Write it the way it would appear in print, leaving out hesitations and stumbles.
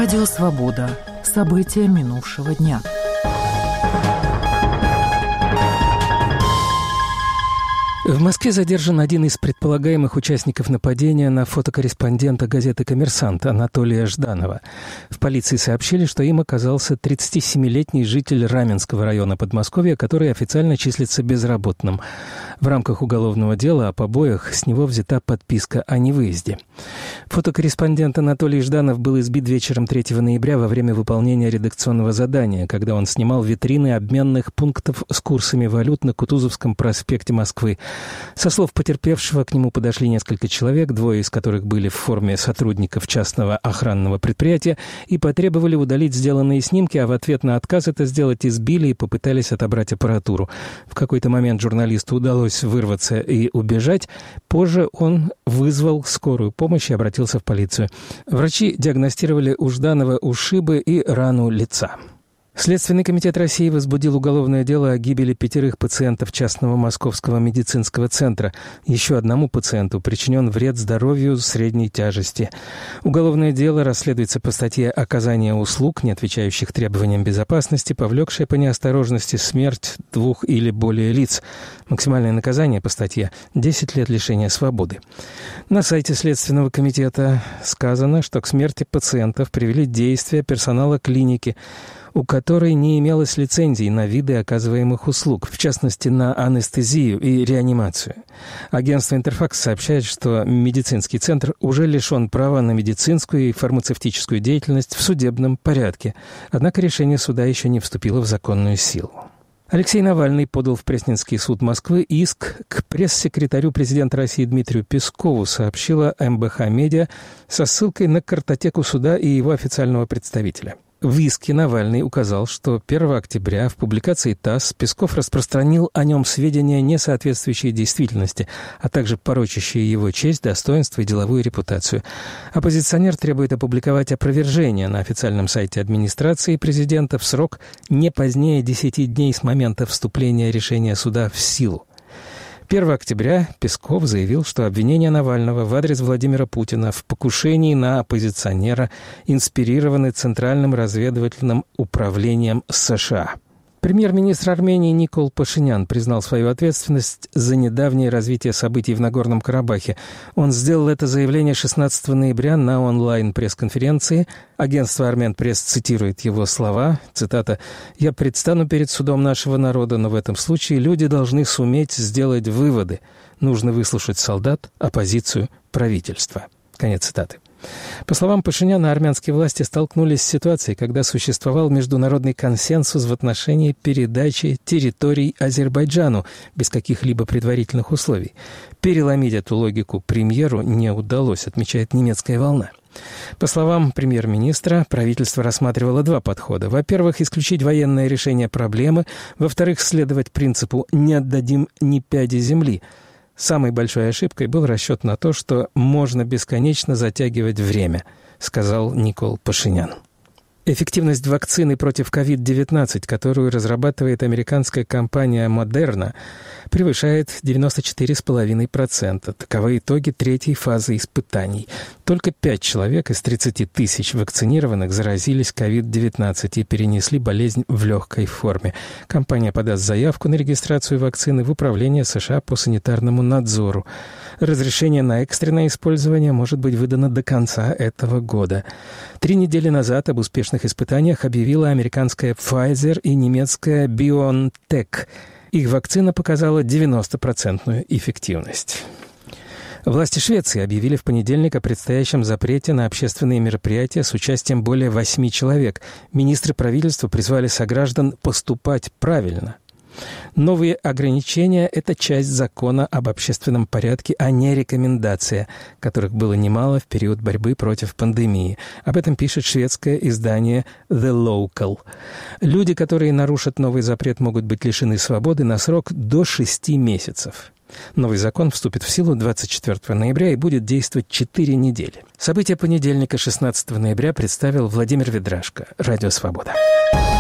Радио «Свобода». События минувшего дня. В Москве задержан один из предполагаемых участников нападения на фотокорреспондента газеты «Коммерсант» Анатолия Жданова. В полиции сообщили, что им оказался 37-летний житель Раменского района Подмосковья, который официально числится безработным. В рамках уголовного дела о побоях с него взята подписка о невыезде. Фотокорреспондент Анатолий Жданов был избит вечером 3 ноября во время выполнения редакционного задания, когда он снимал витрины обменных пунктов с курсами валют на Кутузовском проспекте Москвы. Со слов потерпевшего, к нему подошли несколько человек, 2 из которых были в форме сотрудников частного охранного предприятия, и потребовали удалить сделанные снимки, а в ответ на отказ это сделать избили и попытались отобрать аппаратуру. В какой-то момент журналисту удалось вырваться и убежать. Позже он вызвал скорую помощь и обратился в полицию. Врачи диагностировали у Жданова ушибы и рану лица. Следственный комитет России возбудил уголовное дело о гибели 5 пациентов частного Московского медицинского центра. Еще одному пациенту причинен вред здоровью средней тяжести. Уголовное дело расследуется по статье «Оказание услуг, не отвечающих требованиям безопасности, повлекшее по неосторожности смерть 2 или более лиц». Максимальное наказание по статье – 10 лет лишения свободы. На сайте Следственного комитета сказано, что к смерти пациентов привели действия персонала клиники, у которой не имелось лицензий на виды оказываемых услуг, в частности, на анестезию и реанимацию. Агентство «Интерфакс» сообщает, что медицинский центр уже лишен права на медицинскую и фармацевтическую деятельность в судебном порядке. Однако решение суда еще не вступило в законную силу. Алексей Навальный подал в Пресненский суд Москвы иск к пресс-секретарю президента России Дмитрию Пескову, сообщила МБХ Медиа со ссылкой на картотеку суда и его официального представителя. В иске Навальный указал, что 1 октября в публикации ТАСС Песков распространил о нем сведения, не соответствующие действительности, а также порочащие его честь, достоинство и деловую репутацию. Оппозиционер требует опубликовать опровержение на официальном сайте администрации президента в срок не позднее 10 дней с момента вступления решения суда в силу. 1 октября Песков заявил, что обвинения Навального в адрес Владимира Путина в покушении на оппозиционера инспирированы Центральным разведывательным управлением США. Премьер-министр Армении Никол Пашинян признал свою ответственность за недавнее развитие событий в Нагорном Карабахе. Он сделал это заявление 16 ноября на онлайн-пресс-конференции. Агентство «Армянпресс» цитирует его слова, цитата: «Я предстану перед судом нашего народа, но в этом случае люди должны суметь сделать выводы. Нужно выслушать солдат, оппозицию, правительство». Конец цитаты. По словам Пашиняна, армянские власти столкнулись с ситуацией, когда существовал международный консенсус в отношении передачи территорий Азербайджану без каких-либо предварительных условий. Переломить эту логику премьеру не удалось, отмечает «Немецкая волна». По словам премьер-министра, правительство рассматривало 2 подхода. Во-первых, исключить военное решение проблемы. Во-вторых, следовать принципу «не отдадим ни пяди земли». Самой большой ошибкой был расчет на то, что можно бесконечно затягивать время, сказал Никол Пашинян. Эффективность вакцины против COVID-19, которую разрабатывает американская компания Moderna, превышает 94,5%. Таковы итоги 3-й фазы испытаний. Только 5 человек из 30 тысяч вакцинированных заразились COVID-19 и перенесли болезнь в легкой форме. Компания подаст заявку на регистрацию вакцины в Управление США по санитарному надзору. Разрешение на экстренное использование может быть выдано до конца этого года. 3 недели назад об успешных испытаниях объявила американская Pfizer и немецкая BioNTech. Их вакцина показала 90% эффективность. Власти Швеции объявили в понедельник о предстоящем запрете на общественные мероприятия с участием более 8 человек. Министры правительства призвали сограждан поступать правильно. Новые ограничения – это часть закона об общественном порядке, а не рекомендация, которых было немало в период борьбы против пандемии. Об этом пишет шведское издание The Local. Люди, которые нарушат новый запрет, могут быть лишены свободы на срок до 6 месяцев. Новый закон вступит в силу 24 ноября и будет действовать 4 недели. События понедельника, 16 ноября, представил Владимир Ведрашко. Радио «Свобода».